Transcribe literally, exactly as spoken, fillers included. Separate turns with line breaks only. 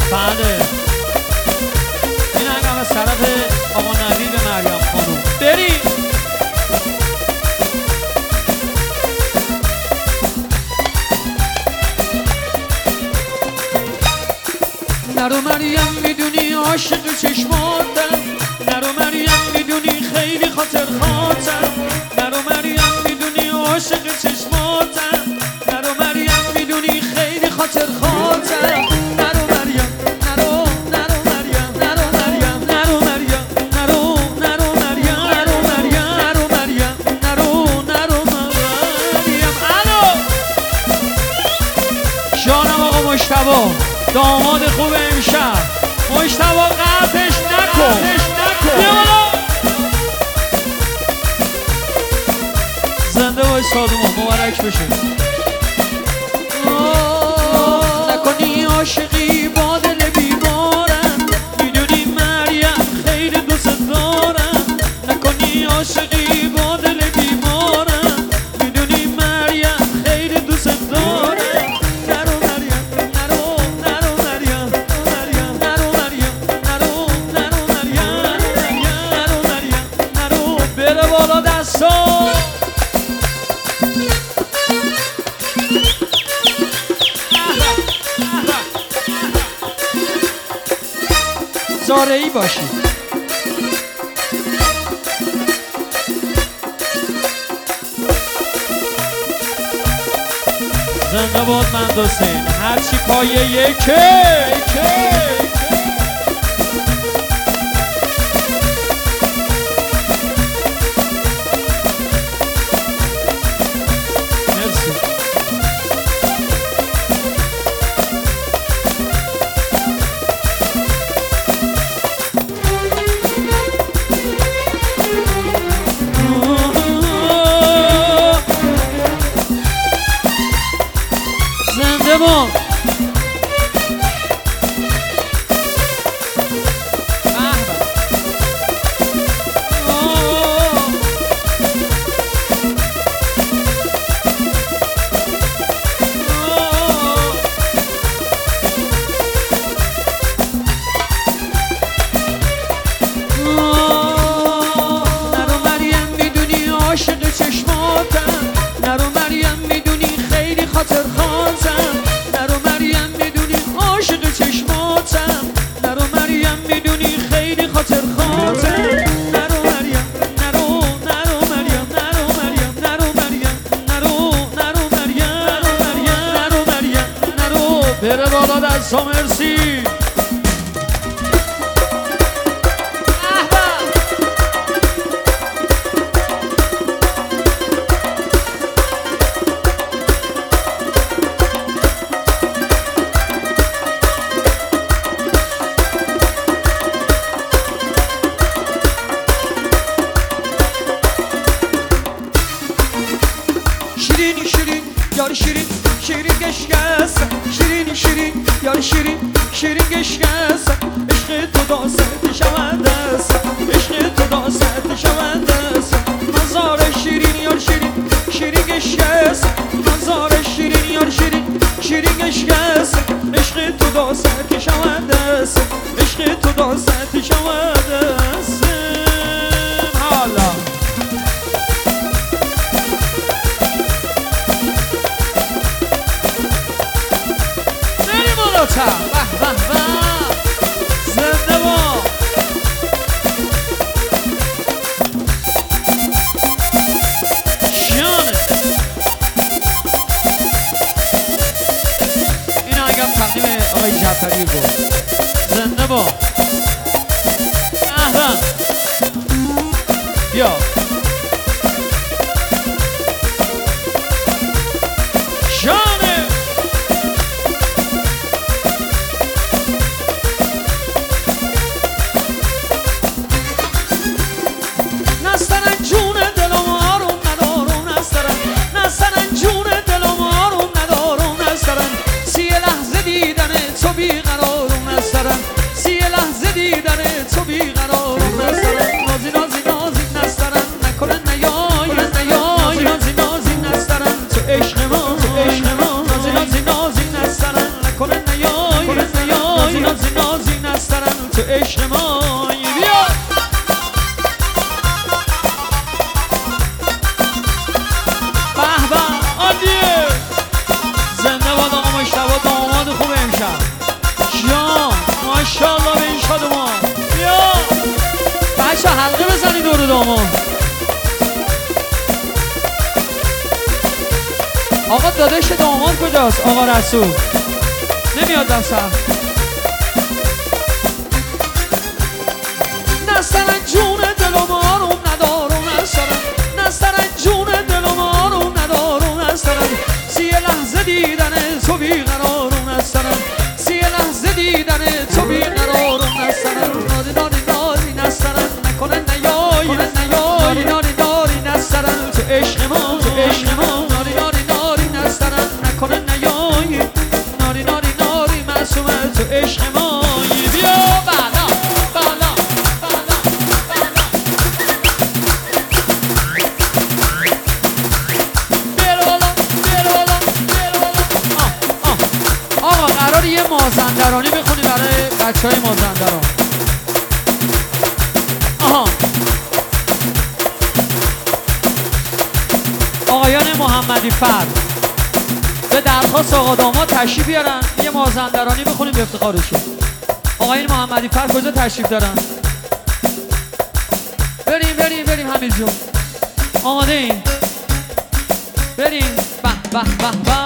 بله این هم از طرف آقا نوید مریم خانوم. بریم نرو مریم میدونی عاشق چشماتم، نرو مریم میدونی خیلی خاطر خاطر، نرو مریم میدونی عاشق چشماتم، نرو مریم میدونی خیلی خاطر خاطر، نرو مریم نرو نرو مریم نرو مریم نرو مریم نرو نرو مریم نرو مریم نرو مریم نرو نرو مریم. الو جانم آقا مجتبی داماد خوب امشب، مجتبی قطعش نکن بیا بالا. زنده باش سادمان مبارک بشه. نکنی عاشقی با دل بیمارم، میدونی مریم خیلی دوست دارم، نکنی عاشقی با دل بیمارم، میدونی مریم خیلی دوست دارم. زاره ای باشی زنده باد من حسین هرچی پایه یکه زنده نرو مریم میدونی عاشق چشماتم، نرو مریم میدونی خیلی خاطر خاطر، نرو مریم میدونی عاشق چشماتم، نرو مریم میدونی خیلی خاطر خاطر، نرو مریم نرو نرو مریم نرو مریم نرو مریم نرو نرو مریم نرو مریم نرو مریم نرو بره بالا دست ها. مرسی شیرین شیرین یار شیرین شیرین گشکس شیرین شیرین یار شیرین شیرین گشکس عشق تو داست شود است عشق تو داست شود است مزار شیرین یار شیرین شیرین گشکس مزار شیرین یار شیرین شیرین گشکس عشق تو داست شود است عشق تو داست شود است. حالا به به به زنده با شانه این آگم تقدیم آقای جعفری بود. زنده با احبا بیا شانه سی لحظه دیدن تو بیقرارم نسترن نازی نازی نازی نسترن تو عشق مایی. بیا به به عالیه. زنده باد آقا مشتبه داماد خوب امشب. جان ماشاءالله به این شادمان. بیا بچه حلقه بزنید دور داماد. آقا داداش داماد کجاست؟ آقا رسول نمیاد دستم. نسترن جون دلم آروم ندارم نسترن، نسترن جون دلم آروم ندارم نسترن. سی لحظه دیدن تو بیقرارم نسترن، سی لحظه دیدن تو بیقرارم نسترن. نادی نادی نادی نسترن نکنه نیایی نیایی نادی نادی نسترن تو عشق ما تو عشق ما. نادی نادی نادی نسترن نکنه نیایی نادی نادی نادی معصومه تو عشق مایی. بیا بالا بالا بالا بالا. بیا بالا بیا بالا بیا بالا. آه آه آقا قرار یه مازندرانی بخونی برای بچه های مازندران. آها آقایان محمدی فرد به درخواست آقا داماد تشریف بیارن یه مازندرانی بخونیم به افتخارشون. آقایان محمدی فرد کجا تشریف دارن؟ بریم بریم بریم حمید جون آماده این بریم. به به به به